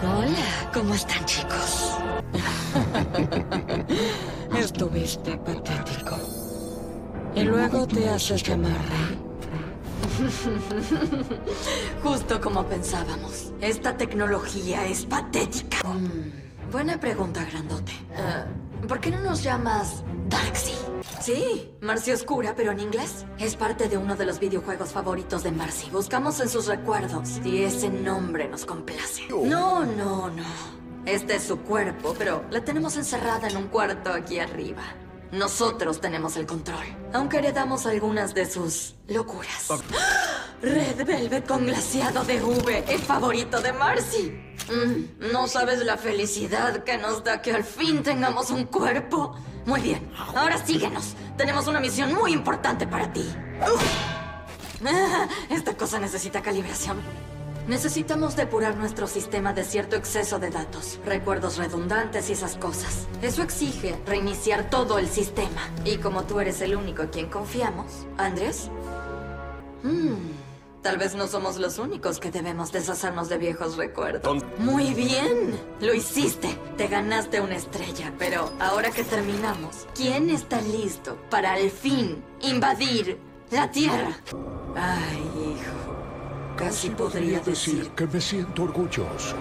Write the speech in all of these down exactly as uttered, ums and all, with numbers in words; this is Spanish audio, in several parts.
Hola, ¿cómo están, chicos? Estuviste patético. Y luego te haces llamar Rey. Justo como pensábamos. Esta tecnología es patética. Mm, buena pregunta, grandote. Uh, ¿Por qué no nos llamas Darkseid? Sí, Marcy Oscura, pero en inglés. Es parte de uno de los videojuegos favoritos de Marcy. Buscamos en sus recuerdos y ese nombre nos complace. No, no, no. Este es su cuerpo, pero la tenemos encerrada en un cuarto aquí arriba. Nosotros tenemos el control, aunque heredamos algunas de sus locuras. Red Velvet con glaseado de uve, el favorito de Marcy. Mm, no sabes la felicidad que nos da que al fin tengamos un cuerpo. Muy bien, ahora síguenos. Tenemos una misión muy importante para ti. Uf. Ah, esta cosa necesita calibración. Necesitamos depurar nuestro sistema de cierto exceso de datos, recuerdos redundantes y esas cosas. Eso exige reiniciar todo el sistema. Y como tú eres el único en quien confiamos, ¿Andrés? Hmm, tal vez no somos los únicos que debemos deshacernos de viejos recuerdos. Muy bien, lo hiciste. Te ganaste una estrella, pero ahora que terminamos, ¿quién está listo para al fin invadir la Tierra? Ay, hijo. Casi podría decir que me siento orgulloso.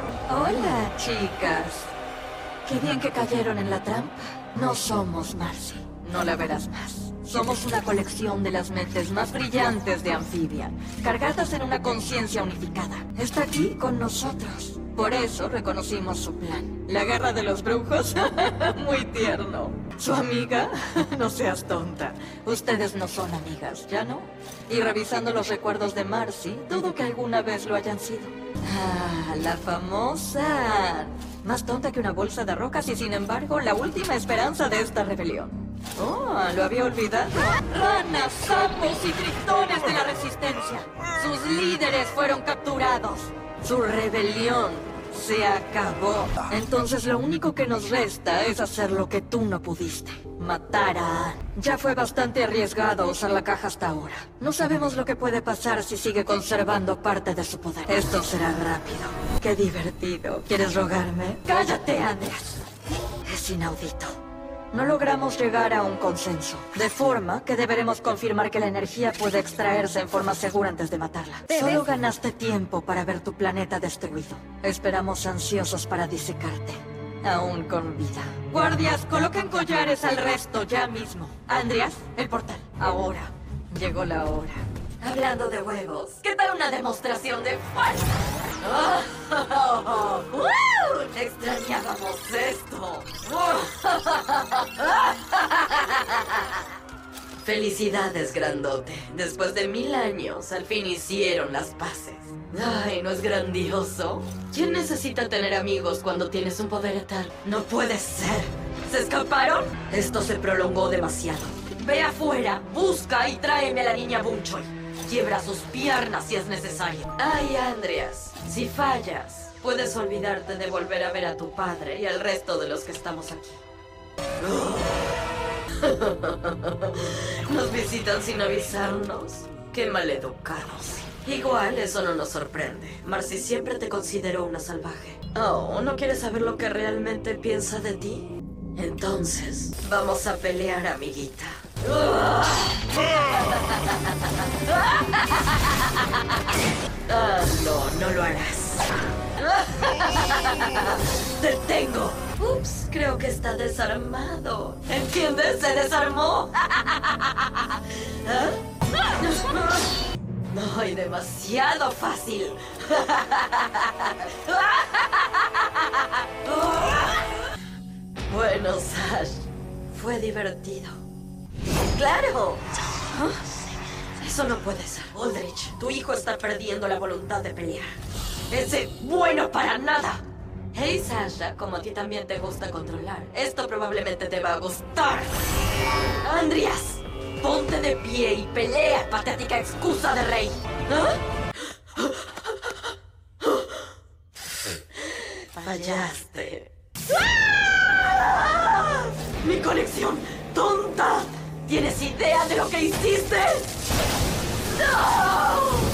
Hola, chicas. Qué bien que cayeron en la trampa. No somos Marcy. No la verás más. Somos una colección de las mentes más brillantes de Amphibia, cargadas en una conciencia unificada. Está aquí con nosotros. Por eso reconocimos su plan. La guerra de los brujos. Muy tierno. ¿Su amiga? No seas tonta. Ustedes no son amigas, ¿ya no? Y revisando los recuerdos de Marcy, dudo que alguna vez lo hayan sido. Ah, la famosa. Más tonta que una bolsa de rocas y sin embargo la última esperanza de esta rebelión. Oh, lo había olvidado. Ranas, sapos y tritones de la resistencia. Sus líderes fueron capturados. Su rebelión se acabó. Entonces lo único que nos resta es hacer lo que tú no pudiste. Matar a Anne. Ya fue bastante arriesgado usar la caja hasta ahora. No sabemos lo que puede pasar si sigue conservando parte de su poder. Esto será rápido. Qué divertido. ¿Quieres rogarme? ¡Cállate, Andreas! Es inaudito. No logramos llegar a un consenso, de forma que deberemos confirmar que la energía puede extraerse en forma segura antes de matarla. Solo ganaste tiempo para ver tu planeta destruido. Esperamos ansiosos para disecarte, aún con vida. Guardias, coloquen collares al resto ya mismo. Andreas, el portal. Ahora, llegó la hora. Hablando de huevos, ¿qué tal una demostración de fuerza? ¡Oh! ¡Oh! ¡Oh! ¡Uh! ¡Extrañábamos esto! Felicidades, grandote. Después de mil años, al fin hicieron las paces. Ay, ¿no es grandioso? ¿Quién necesita tener amigos cuando tienes un poder eterno? No puede ser. ¿Se escaparon? Esto se prolongó demasiado. Ve afuera, busca y tráeme a la niña Bunchoy. Quiebra sus piernas si es necesario. Ay, Andreas, si fallas, puedes olvidarte de volver a ver a tu padre y al resto de los que estamos aquí. Nos visitan sin avisarnos. Qué maleducados. Igual eso no nos sorprende. Marcy siempre te consideró una salvaje. Oh, ¿no quieres saber lo que realmente piensa de ti? Entonces, vamos a pelear, amiguita. Ah, no, no lo harás. ¡Te tengo! Ups, creo que está desarmado. ¿Entiendes? Se desarmó. ¿Ah? Ay, demasiado fácil. Bueno, Sash, fue divertido. ¡Claro! Eso no puede ser. Aldrich, tu hijo está perdiendo la voluntad de pelear. ¡Ese bueno para nada! Hey, Sasha, como a ti también te gusta controlar, esto probablemente te va a gustar. Andreas, ponte de pie y pelea, patética excusa de rey. ¿Ah? Fallaste. ¡Ah! ¡Mi conexión! ¡Tonta! ¿Tienes idea de lo que hiciste? ¡No!